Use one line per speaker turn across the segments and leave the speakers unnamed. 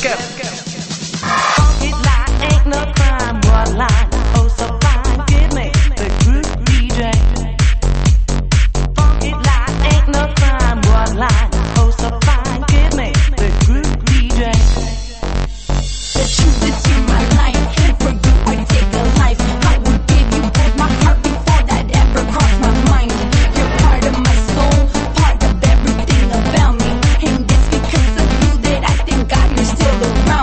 Still around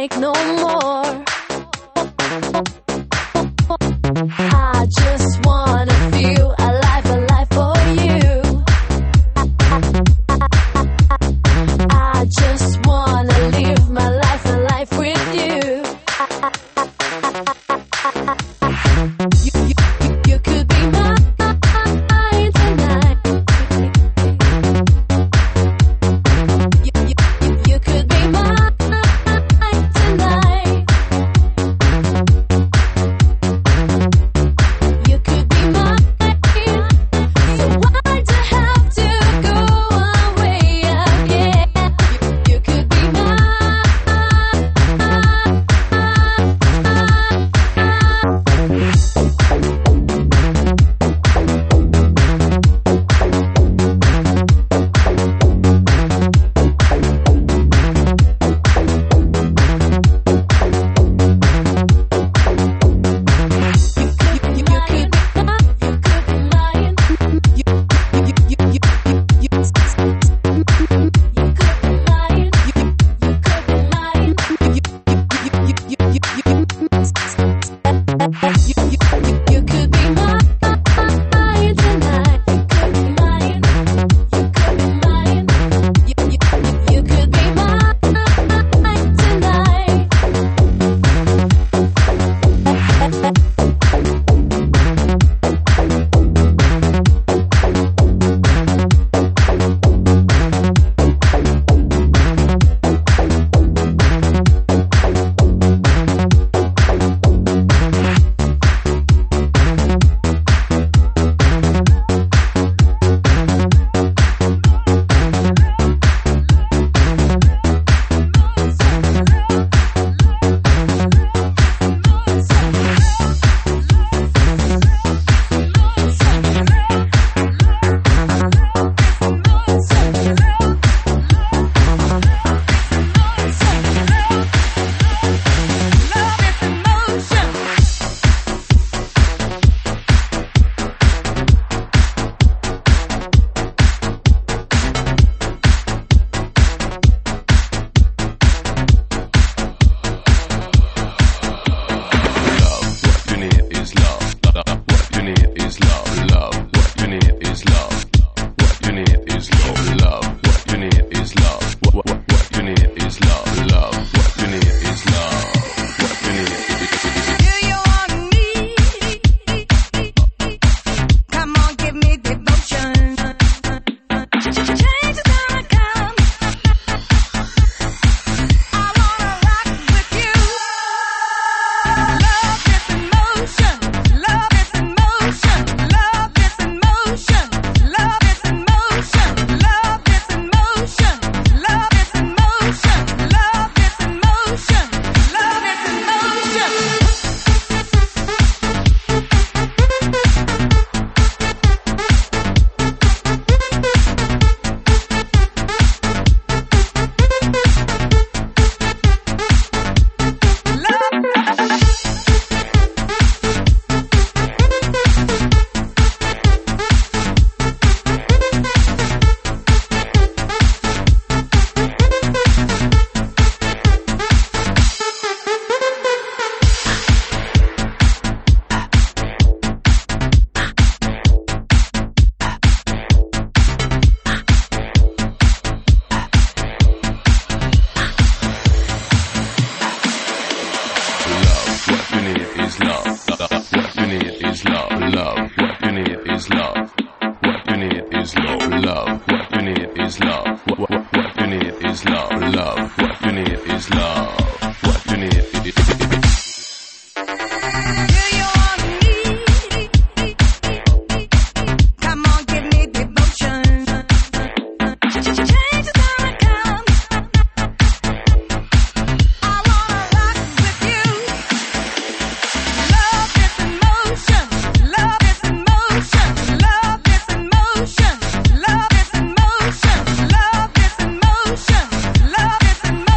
make no more. I just wanna feel alive, alive for you. I just wanna live my life, a life with you. You could be mine tonight. You could be mine tonight. You could be mine. So why'd you have to go away again? You could be mine.
Love is in motion.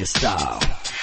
your style.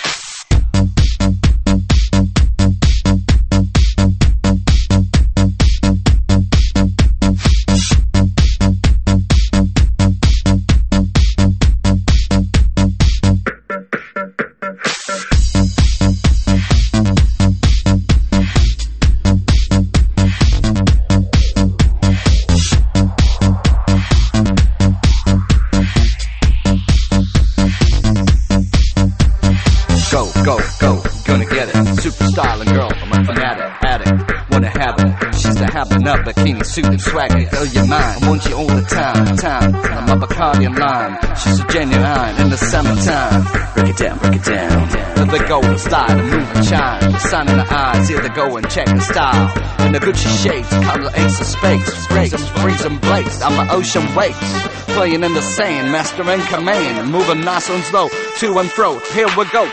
Go, gonna get it. Super styling girl, I'm a fanatic, addict, wanna have it. She's a having up bikini suit and swagger, fill your mind. I want you all the time. I'm a Bacardi and lime. She's a genuine in the summertime. Break it down. Let the golden style, the move and shine. The sun in the eyes, here to go and check the style. And the Gucci shades, color ace of space. Freezing blades, I'm an ocean waves. Playing in the sand, master in command. Moving nice and slow, to and fro. Here we go.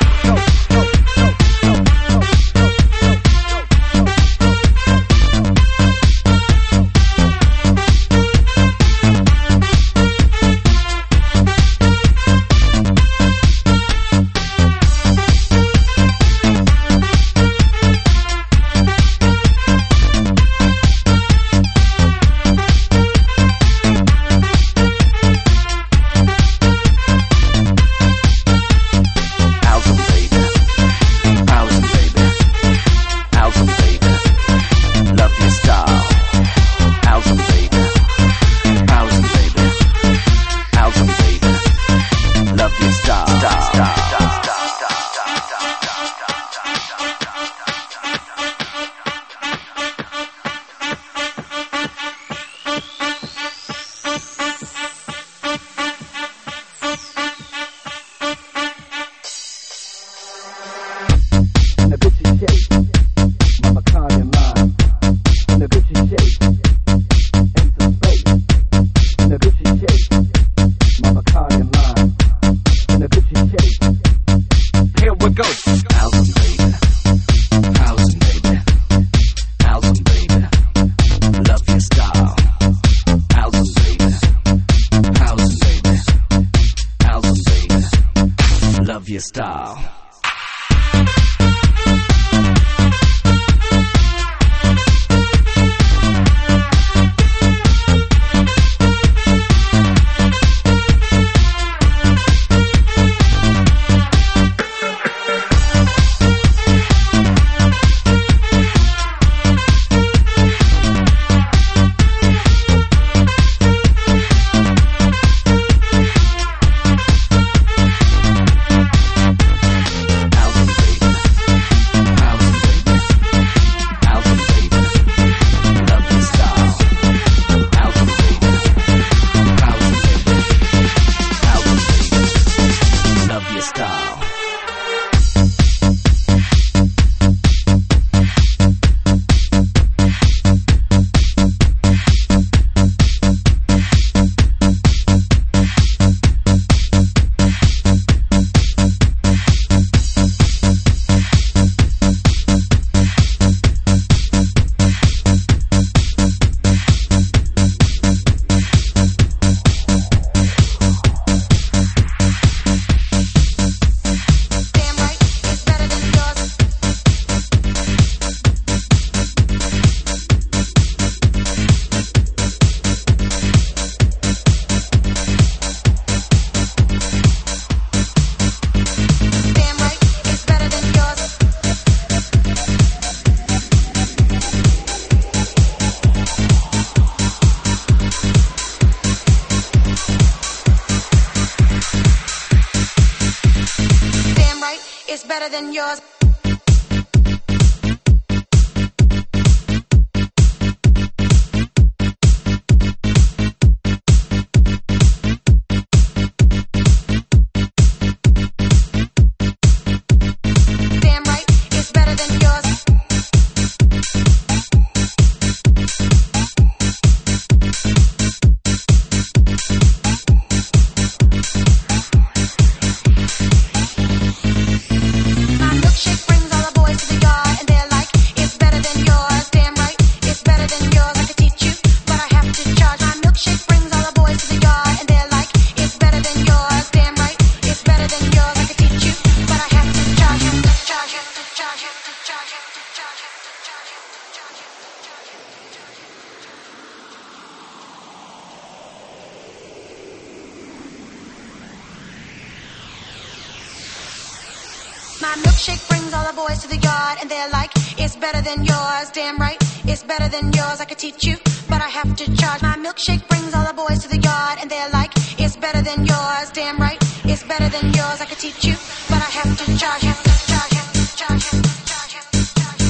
Your style.
It's better than yours. Damn right, it's better than yours. My milkshake My milkshake brings all the boys to the yard, and they're like, it's better than yours. Damn right, it's better than yours. I could teach you, but I have to charge. My milkshake brings all the boys to the yard, and they're like, it's better than yours. Damn right, it's better than yours. I could teach you, but I have to charge. Have to charge. Have to charge. Have to charge. Have to charge.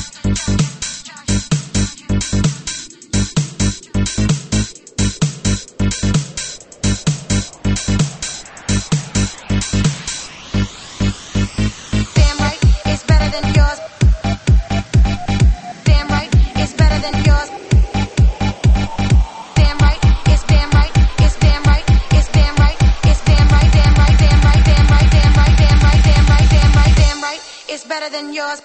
Damn right, it's better than yours. Damn right, it's better than yours. Damn right, it's damn right, it's damn right, it's damn right, it's damn right, damn right, damn right, damn right, damn right, damn right, damn right, damn right, damn right, it's better than yours.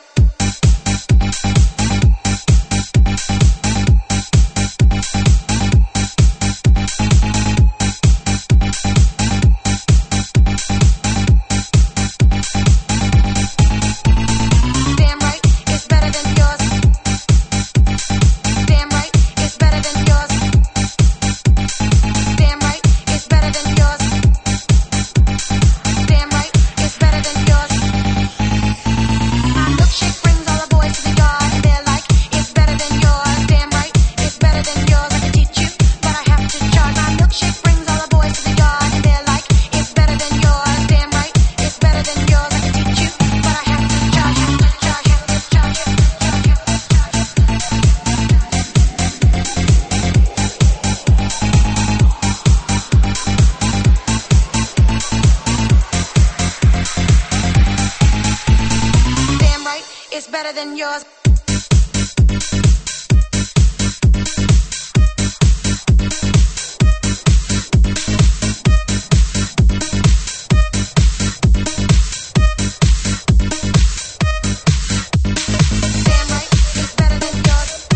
Damn right, it's better than yours. Damn right, it's better than yours. Damn right, it's better than yours. Damn right, it's better than yours. My milkshake brings all the boys to the yard, and they're like, it's better than yours. Damn right, it's better than yours. I can teach you, but I have to charge. My milkshake brings all the boys to the yard, and they're like, it's better than yours. Damn right, it's better than yours. I can teach you, but I have to charge. Have to charge. Have to charge. Have to charge. Damn right, it's better than yours. Damn right, it's better than yours.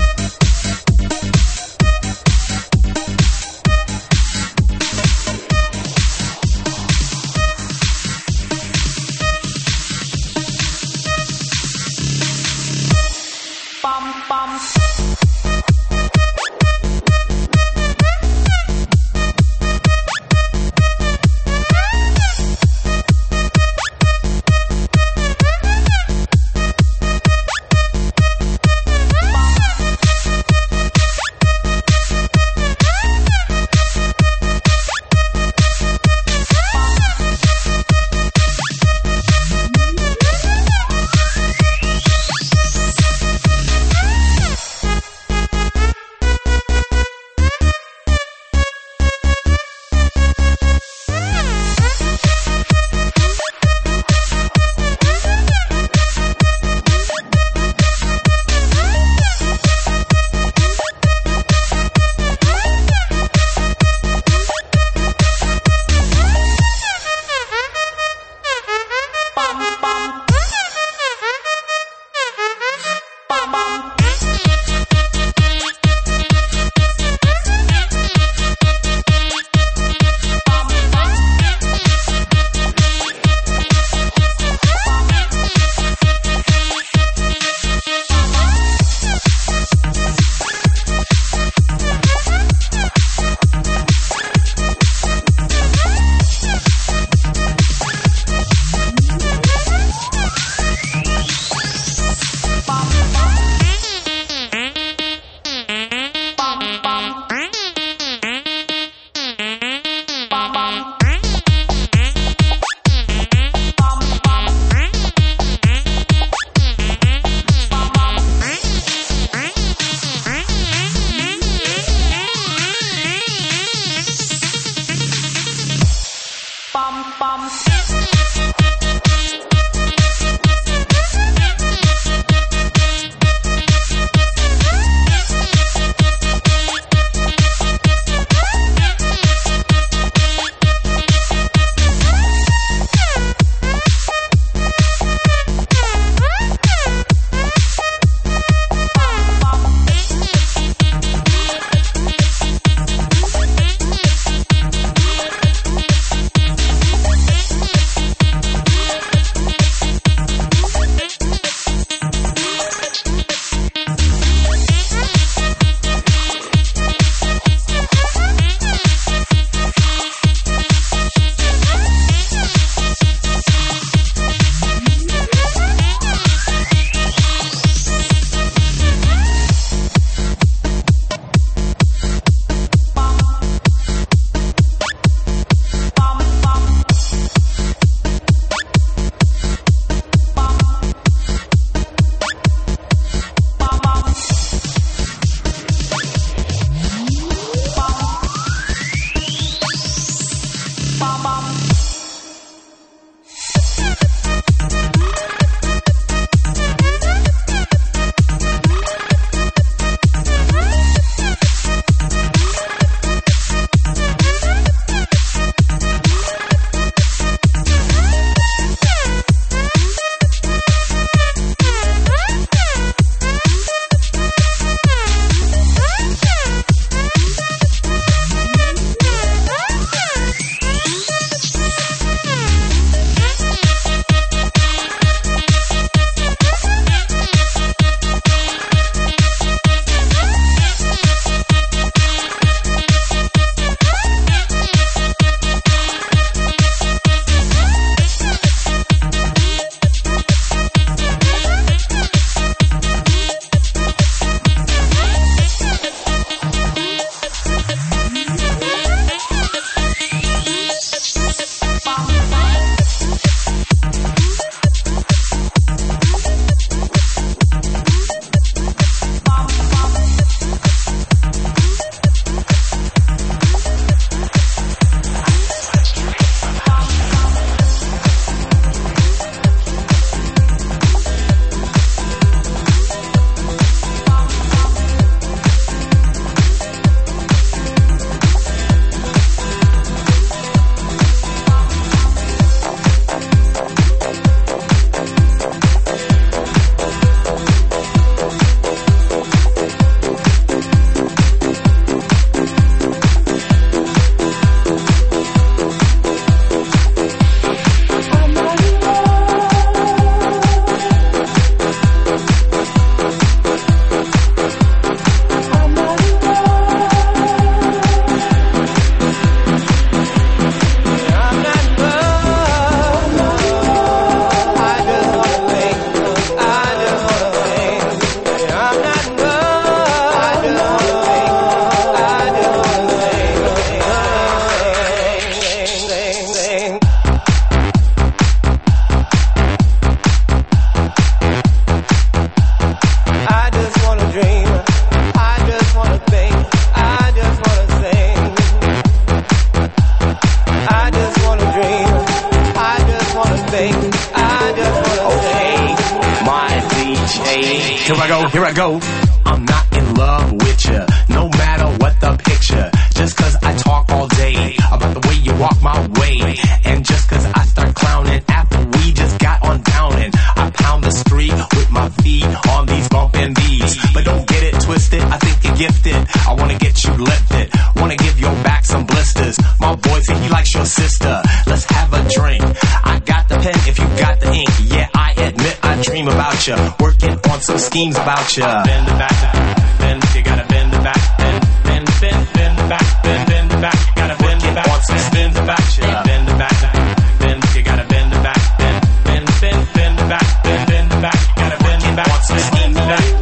Here I go. I'm not in love with you, no matter what the picture. Just cause I talk all day about the way you walk my way. And just cause I start clowning after we just got on down. And I pound the street with my feet on these bumping beats. But don't get it twisted, I think you're gifted. I wanna get you lifted, wanna give your back some blisters. My boy said he likes your sister, let's have a drink. I got the pen if you got the ink. Yeah, I admit I dream about you, working on some schemes about you. Bend the back, bend, you gotta bend the back, bend the back, bend the back, you gotta bend the back, on some spins about you. Bend the back, bend, you gotta bend the back, bend the back, bend the back, you gotta bend the back, on some schemes about you.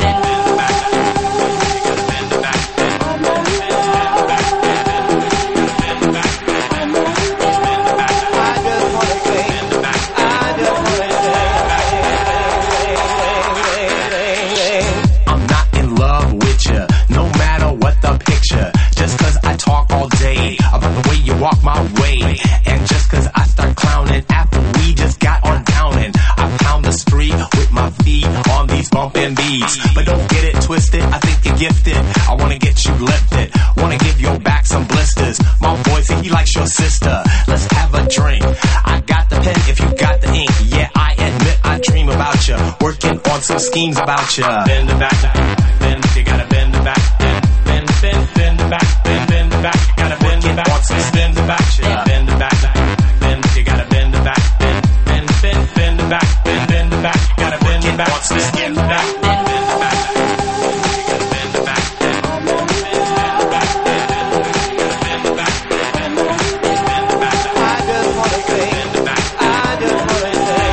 Walk my way, and just cause I start clowning after we just got on down. And I pound the street with my feet on these bumping beats. But don't get it twisted, I think you're gifted. I wanna get you lifted, wanna give your back some blisters. My boy said he likes your sister, let's have a drink. I got the pen if you got the ink. Yeah, I admit I dream about you, working on some schemes about you. Bend the back, bend, you gotta bend the back, bend the back, bend the back, you gotta bend the back, on some spins about you. Bend the back, bend, you gotta bend the back, bend the back, bend the back, you gotta bend the back, on some spins back, bend the back, you gotta bend the back, bend the back, bend the back, bend the back. I just wanna say, bend the back, I just wanna say.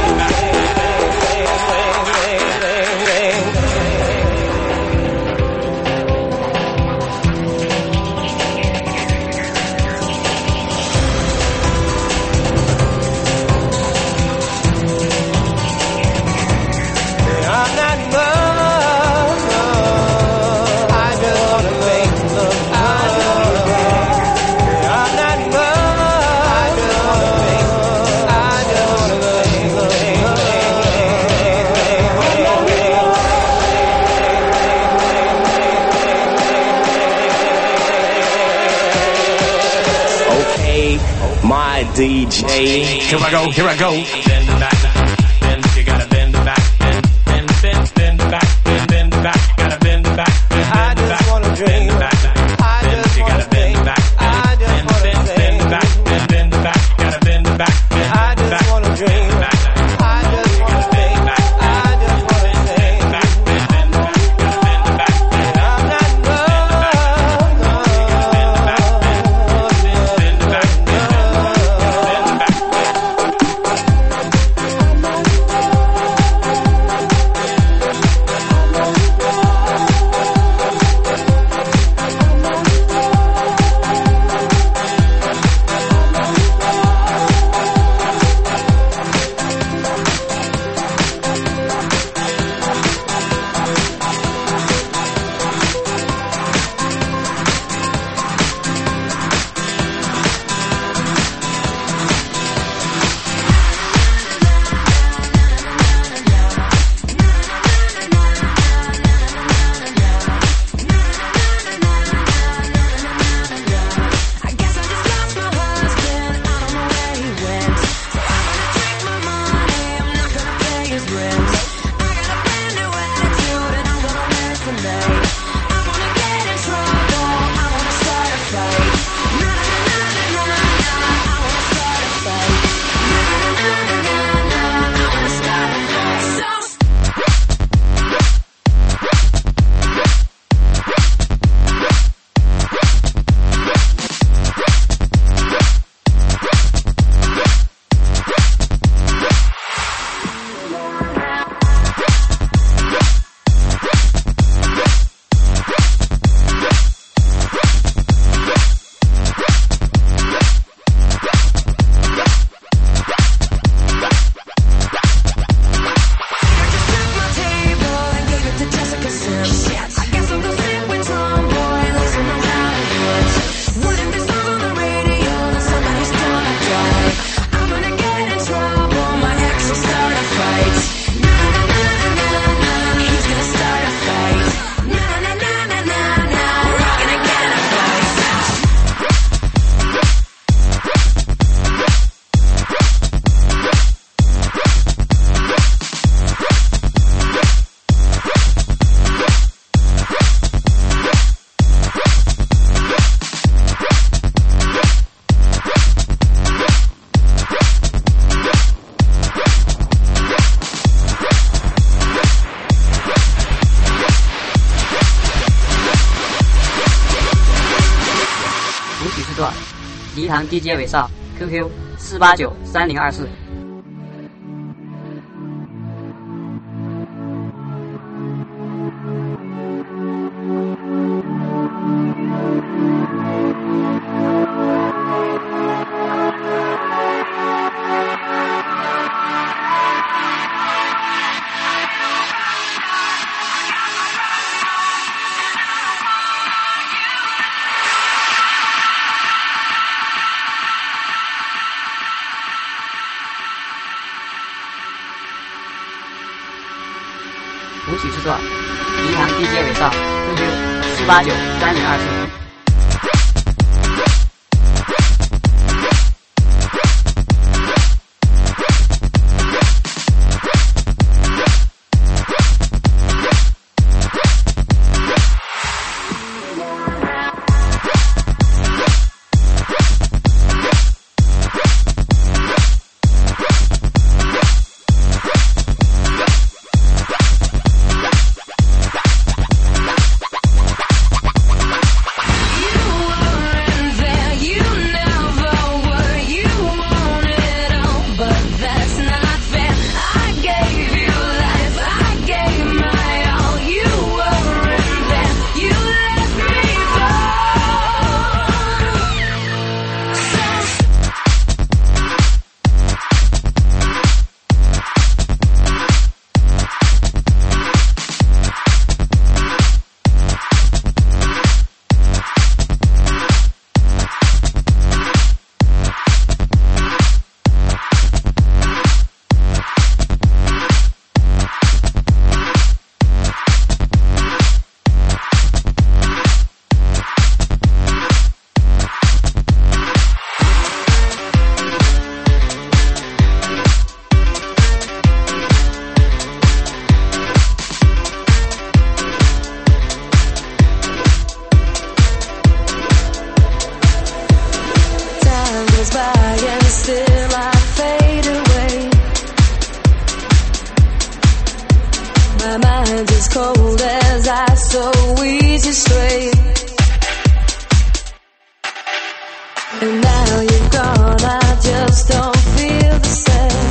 My DJ. Here I go. Bend the back, bend, you gotta bend the back, bend the back, bend the back, you gotta bend the back, I just wanna dream. Bend the back, bend, you gotta bend the back, I just wanna bend the back, bend the back, you gotta bend the back, I just wanna dream. I just wanna bend the back, I just wanna bend the back, bend the back, you gotta bend the back, I'm not in love, bend the back, bend the back.
梨塘 DJ 韦少 ，QQ 4893024。舞曲制作，梨塘 DJ 韦少 ，QQ 4893024。
My mind's as cold as ice, so easy stray. And now you're gone, I just don't feel the same.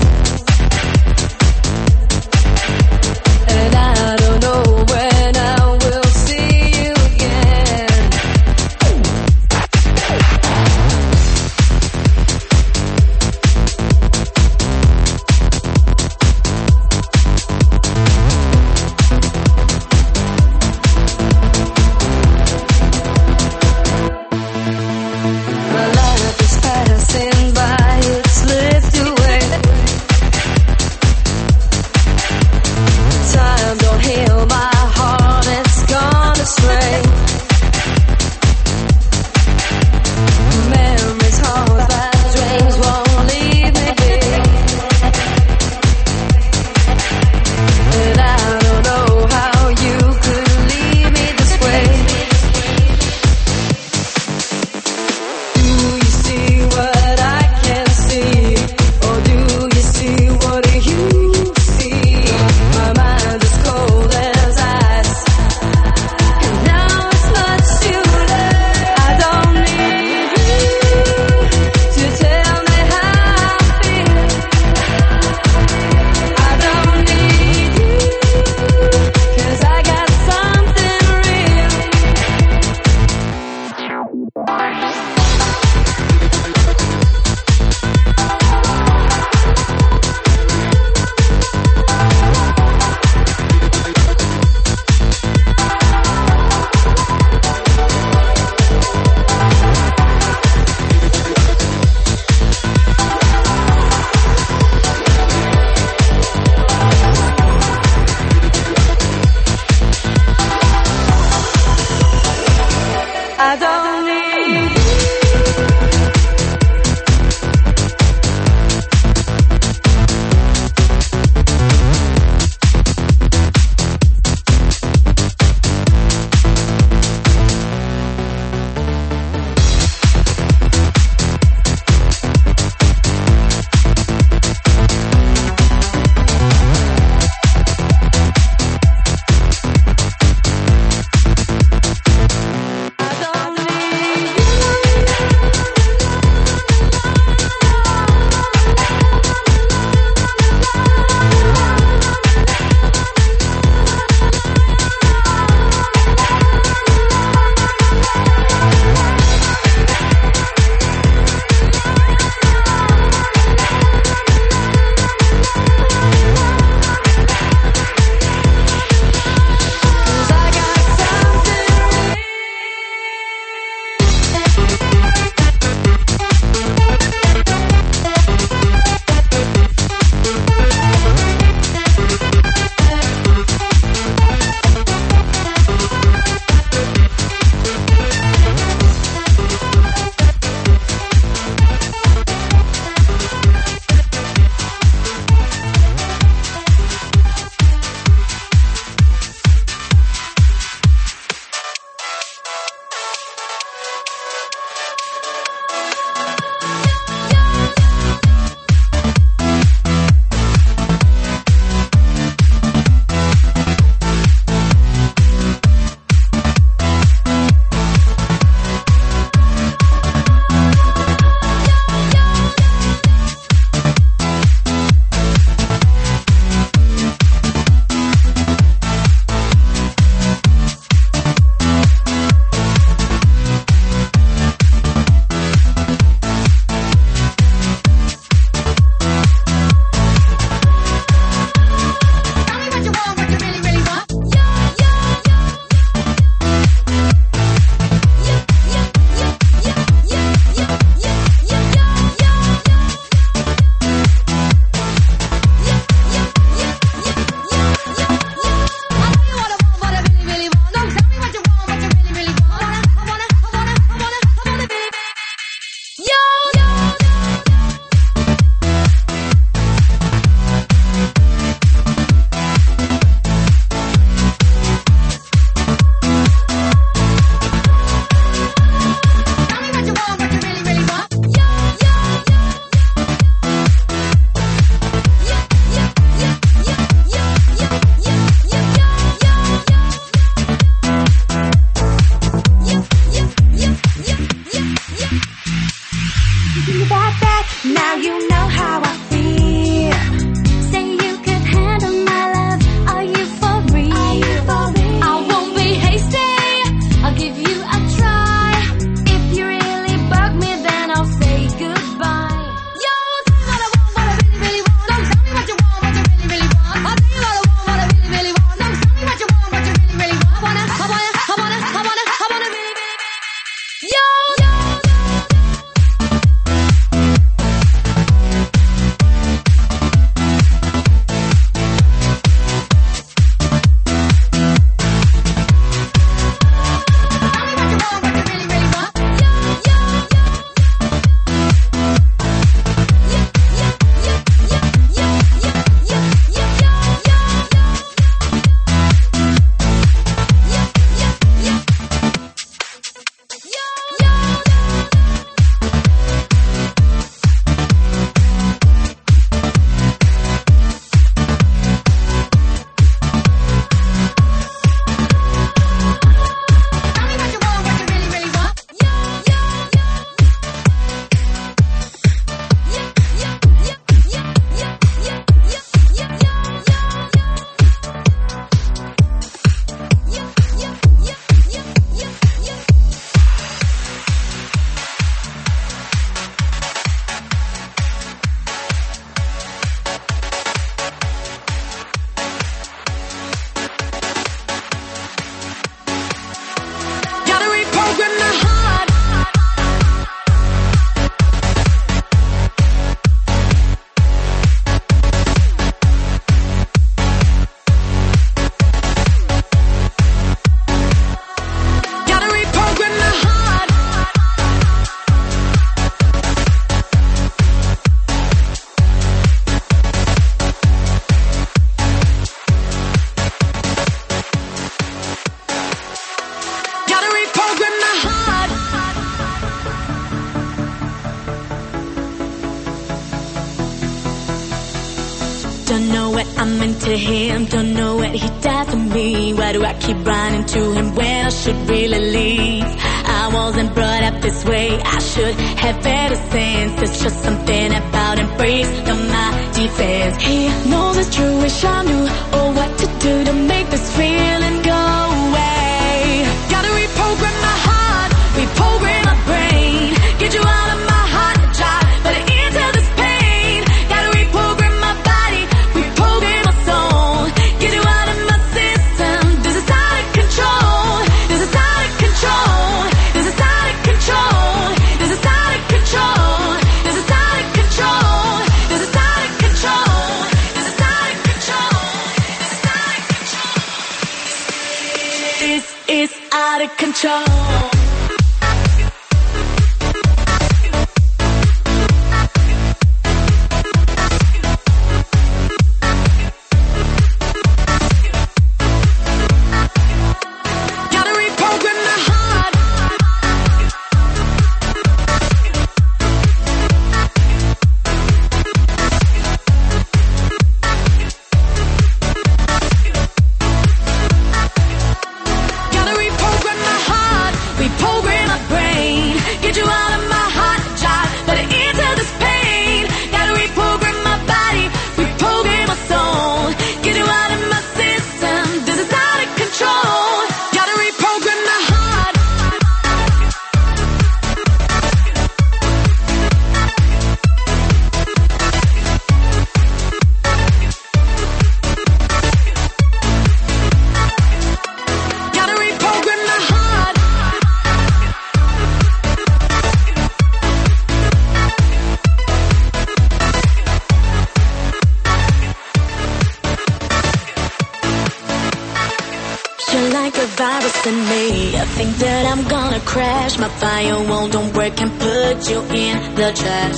And I don't know when I will see you again. My life is past. Now you know how I feel. Say you could handle my love. Are you for real? I won't be hasty. I'll give you a try. If you really bug me, then I'll say goodbye. Yo, tell me what I want, what I really, really want. Don't tell me what you want, what you really, really want. I'll tell you what I want, what I really, really want. Don't tell me what you want, what you really, really want. I wanna really, really, really. Yo.
Don't know what I'm into him, don't know what he does to me. Why do I keep running to him when I should really leave? I wasn't brought up this way, I should have better sense. It's just something about embrace, not my defense. He knows it's true, wish I knew, or what to do to make this feeling go away. Gotta reprogram my heart, reprogram my brain, get you out of my heart and try, but into this pain. Gotta reprogram my body, reprogram my soul, get you out of my system. This is out of control, this is out of control, this is out of control, this is out of control, this is out of control, this is out of control, this is out of control, this is out of control. This is out of control. virus in me. I think that I'm gonna crash. My firewall don't work and put you in the trash.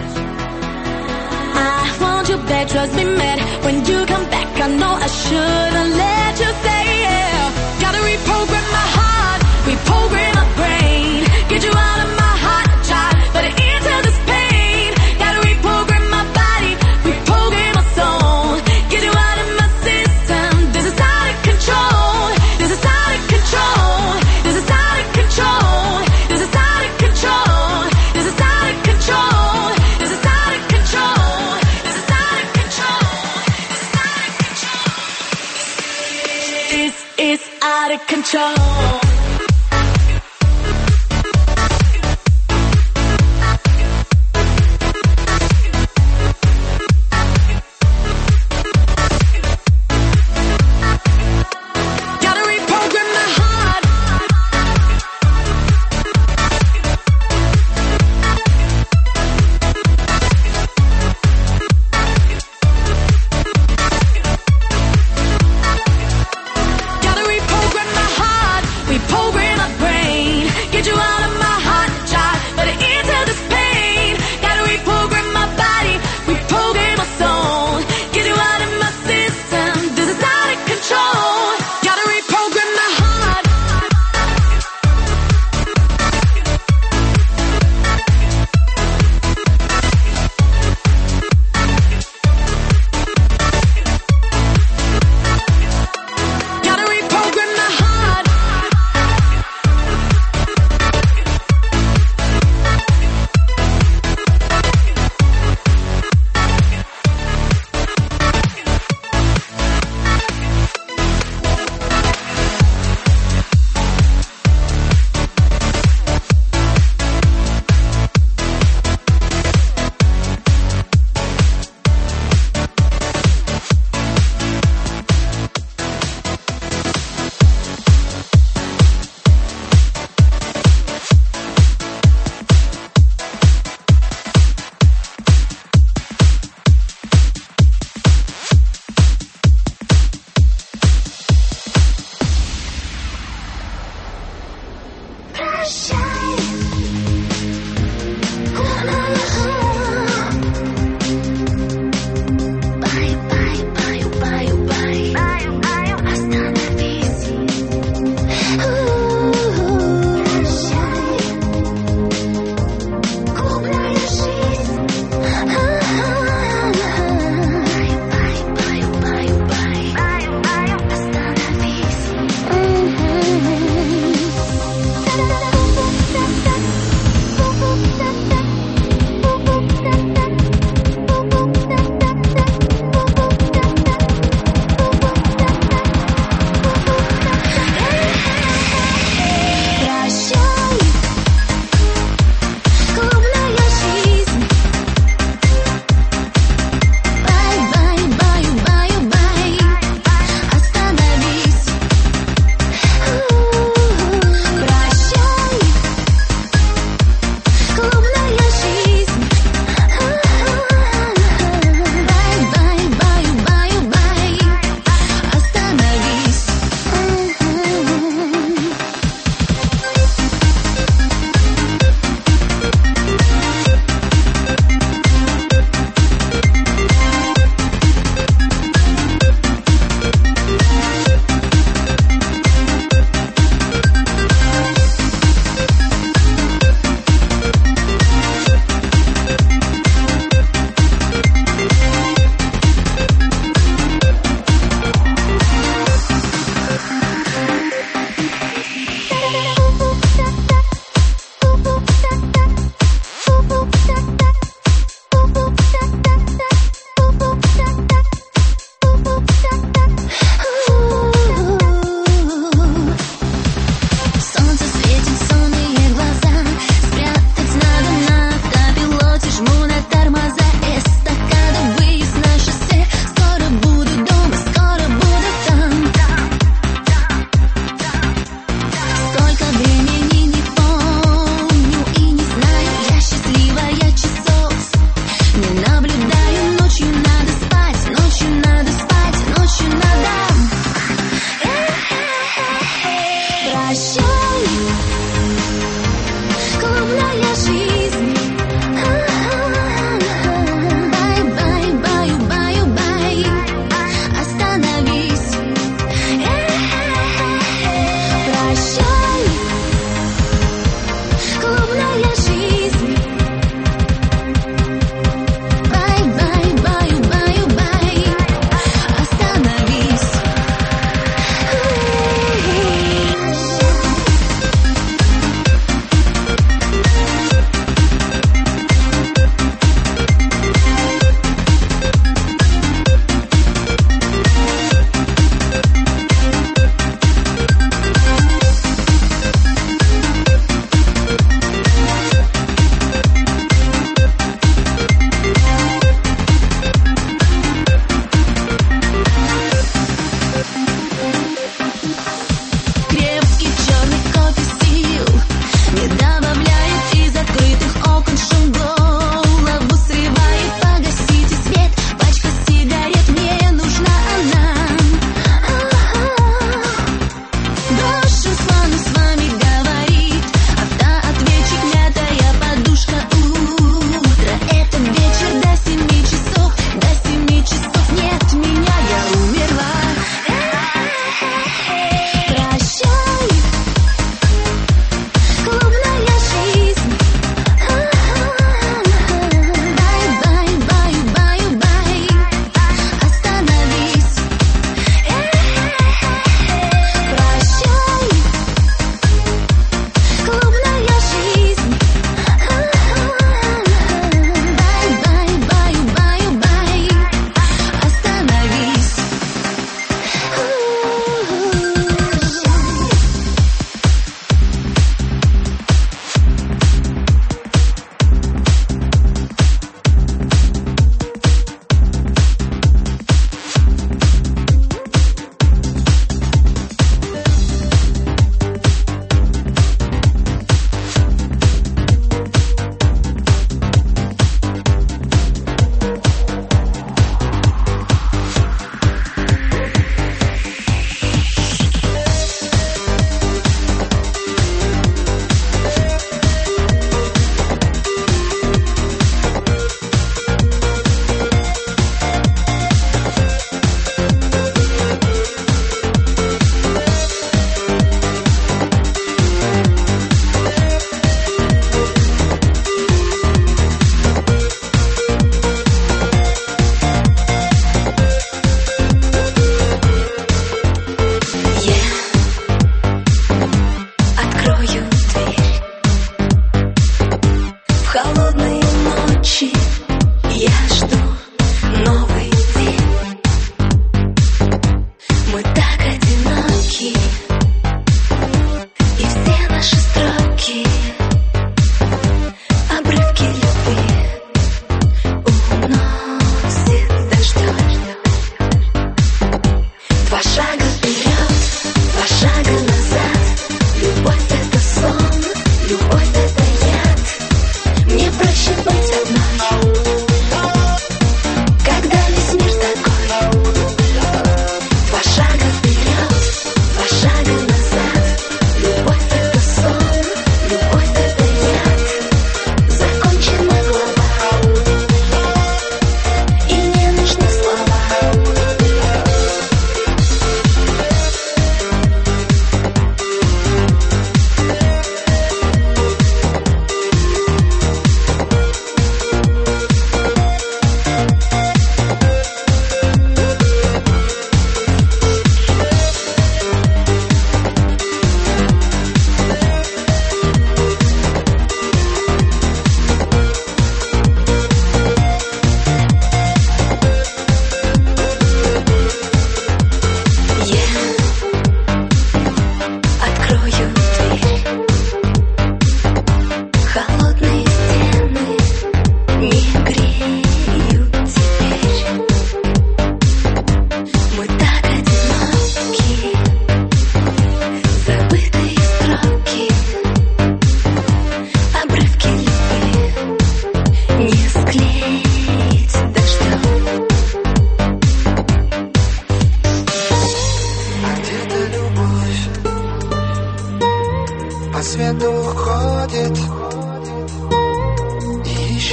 I want you back, trust me, man. When you come back, I know I shouldn't let you stay. Yeah. Gotta reprogram my heart, reprogram my brain. Get you out of my heart, try, but into this pain. Gotta reprogram my body, reprogram my soul. Get you out of my system. This is out of control. This is out of control. This is out of control. This is out of control. This is out of control. This is out of control. This is out of control. This is out of control. This is out of control.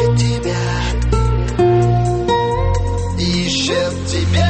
ищет тебя, ищет тебя.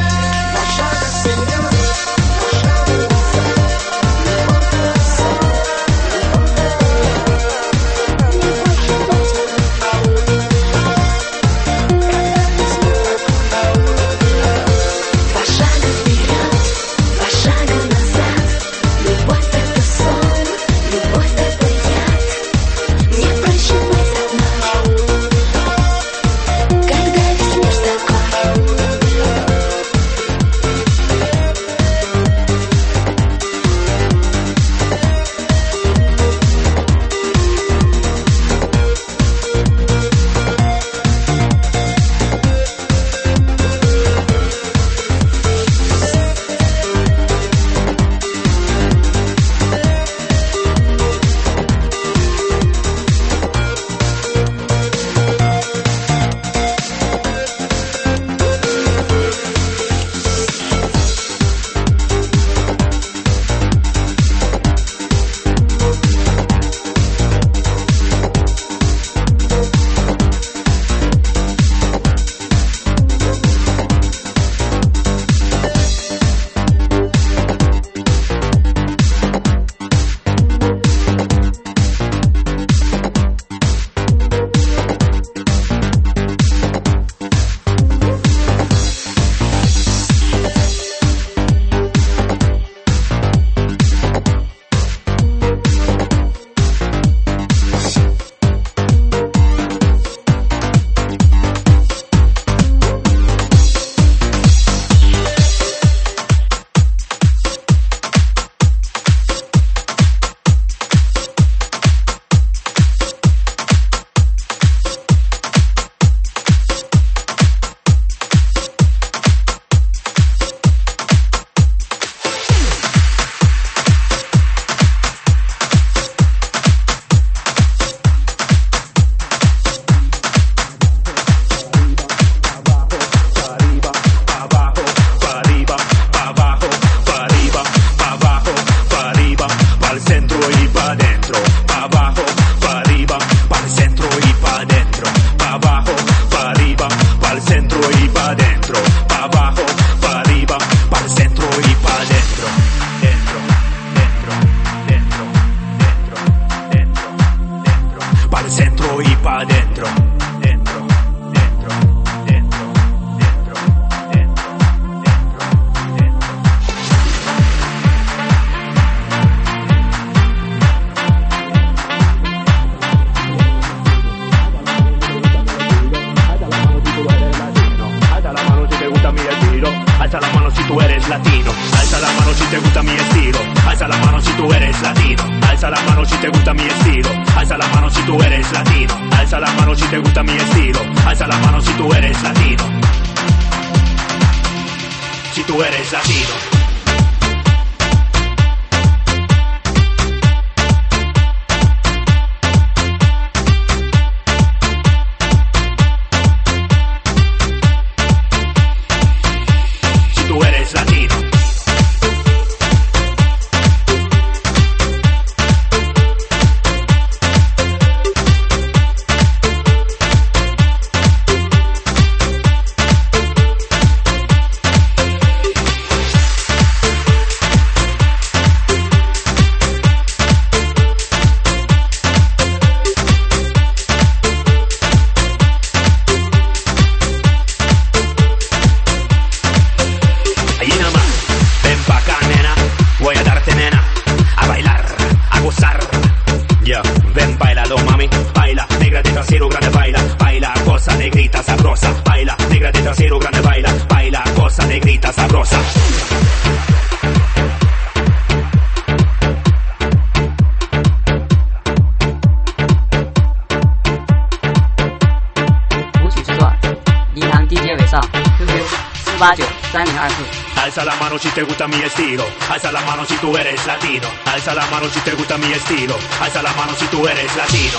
Alza la mano si te gusta mi estilo, alza la mano si tú eres latino, alza la mano si te gusta mi estilo, alza la mano si tú eres latino.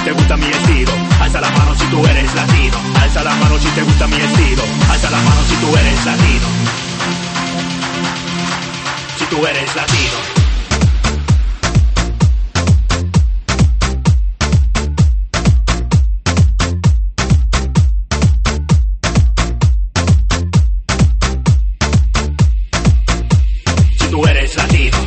te gusta mi estilo. Alza la mano si tú eres latino. Alza la mano si te gusta mi estilo. Alza la mano si tú eres latino. Si tú eres latino. Tú eres latino.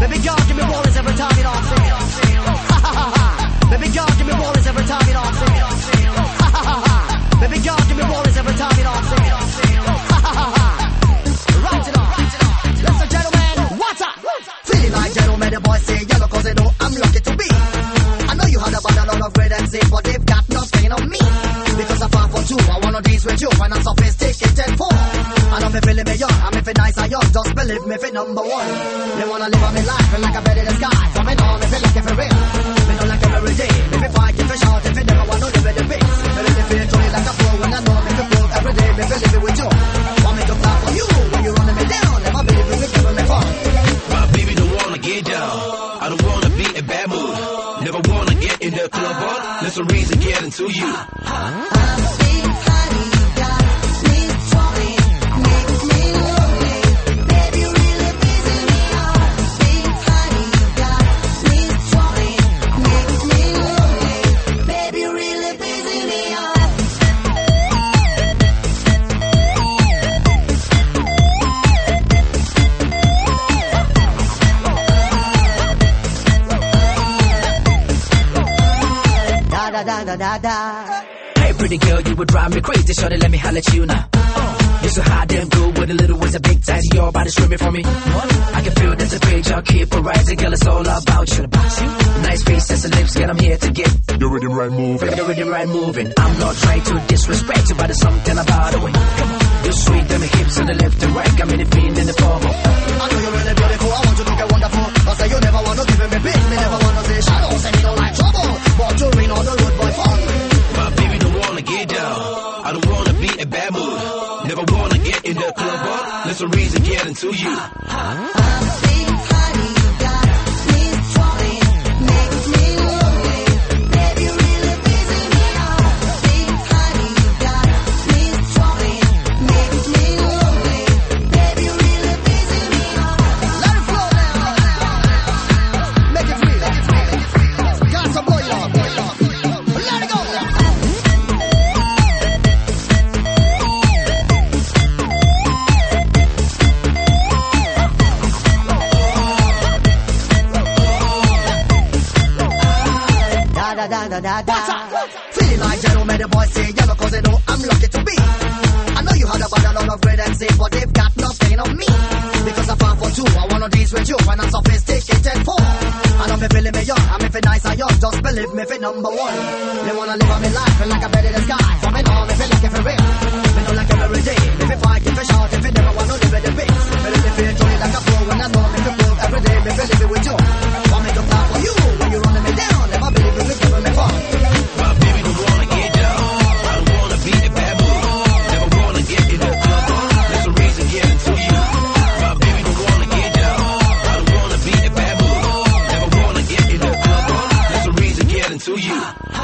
Baby girl, give me rollers every time you don't say. Baby girl, give me rollers every time you don't say. Baby girl, give me rollers every time you don't say. Right it up, ladies and gentlemen, what's up? Feeling like gentlemen, the boys say yellow 'cause they know I'm lucky to be. I know you had about a lot of great and safe, but they've got no stain on me. Because I'm 5'2", I wanna dance with you, and I'm sophisticated for. I know me feeling me young, I'm if nice and young, just believe me for number one. Me wanna live on me life, feel like a bed in the sky. So me know me feel like it for real. Me know like every day, me be fight, if you shout, if you never wanna live in the base. Me really feel truly like a pro, when I know me feel cool every day, me feel living with you. Want me to clap for you, when you running me down, never believe me, giving me fun.
My baby don't wanna get down, I don't wanna be in bad mood. Never wanna get in the club, but there's a reason getting to you.
Hey pretty girl, you would drive me crazy. Shorty, let me holler at you now. You're so hot, damn good with a little waist, a big size. Your body screaming for me. I can feel that the picture keep rising, girl. It's all about you. Nice face, and lips, girl. I'm here to get the rhythm right moving. The rhythm right moving. I'm not trying to disrespect you, but there's something about the way. You're sweet, and the hips on the left and right. Got me the feeling in the form.
I know you're really beautiful. I want you to look wonderful. I say you never want to give me big. Me never want to say shadow. Say me don't like trouble. But you rain on the road, boy, fun.
My baby don't wanna get down, I don't wanna be in bad mood. Never wanna get in the club, but there's a reason getting to you.
Feeling like gentlemen, the boys say yellow 'cause they know I'm lucky to be. I know you heard about a lot of great and safe, but they've got no stain on me. Because I'm 5'2", I wanna dance with you, and I'm sophisticated for. I know me feeling me young, I'm if nice and young, just believe me for number one. Me wanna live on me life, feel like a bed in the sky. So me know me feel like it for real. Me know like every day, if you fight, if you shout, if you never wanna live in the base. Me really feel truly like a pro, when I know me feel cool every day, me feel living with you. Want me to clap for you, when you running me down, never believe me, giving me fun.
My baby don't wanna get down, I don't wanna be in bad mood. Never wanna get in the club, but there's a reason getting to you. My baby don't wanna get down, I don't wanna be in bad mood. Never wanna get in the club, but there's a reason getting to you.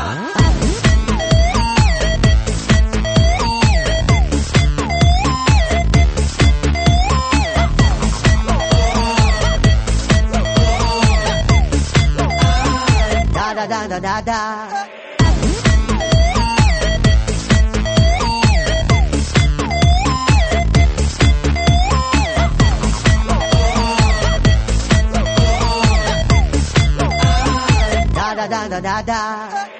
Da. Da.